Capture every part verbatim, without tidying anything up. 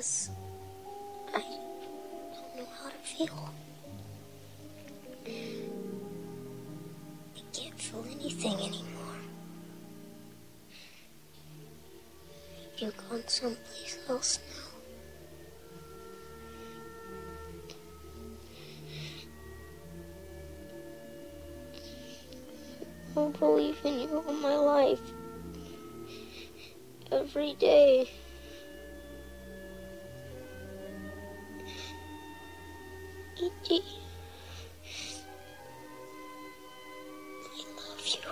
because I don't know how to feel. I can't feel anything anymore. You've gone someplace else now. I'll believe in you all my life. Every day. E T, I love you.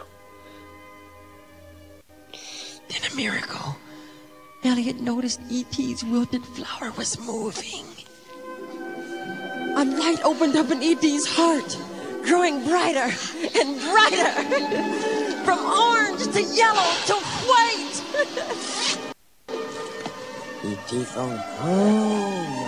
Then a miracle. Elliot noticed E T's wilted flower was moving. A light opened up in E T's heart, growing brighter and brighter, from orange to yellow to white. E T phone home.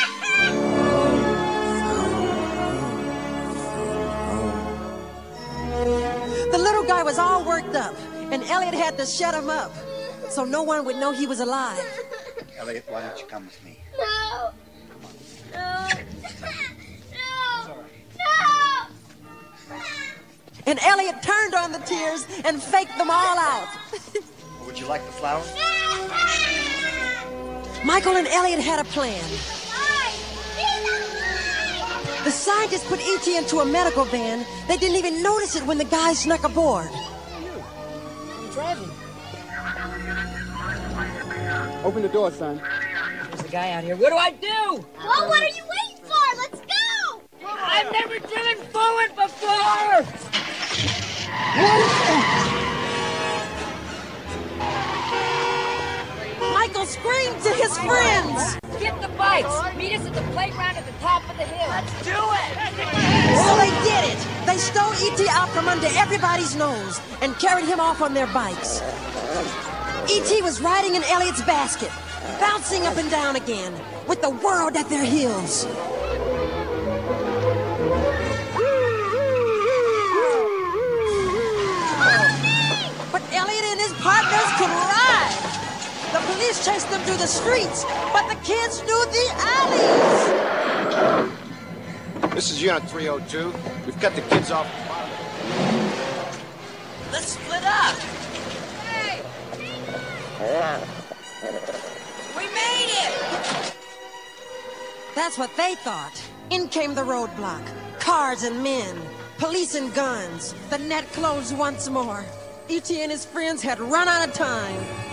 The little guy was all worked up, and Elliot had to shut him up, so no one would know he was alive. Elliot, why don't you come with me? No. No. No. No. And Elliot turned on the tears and faked them all out. Would you like the flower? Michael and Elliot had a plan. The scientists put E T into a medical van. They didn't even notice it when the guy snuck aboard. I'm driving. Open the door, son. There's a guy out here. What do I do? Well, what are you waiting for? Let's go! I've never driven forward before! Michael screamed to his friends. Get the bikes! Meet us at the playground at the top of the hill. Let's do it! So they did it. They stole E T out from under everybody's nose and carried him off on their bikes. E T was riding in Elliot's basket, bouncing up and down again, with the world at their heels. But Elliot and his partners could ride. The police chased them through the streets, but the kids knew the alleys. This is Unit three oh two. We've cut the kids off. Let's split up! Hey! We made it! That's what they thought. In came the roadblock. Cars and men. Police and guns. The net closed once more. E T and his friends had run out of time.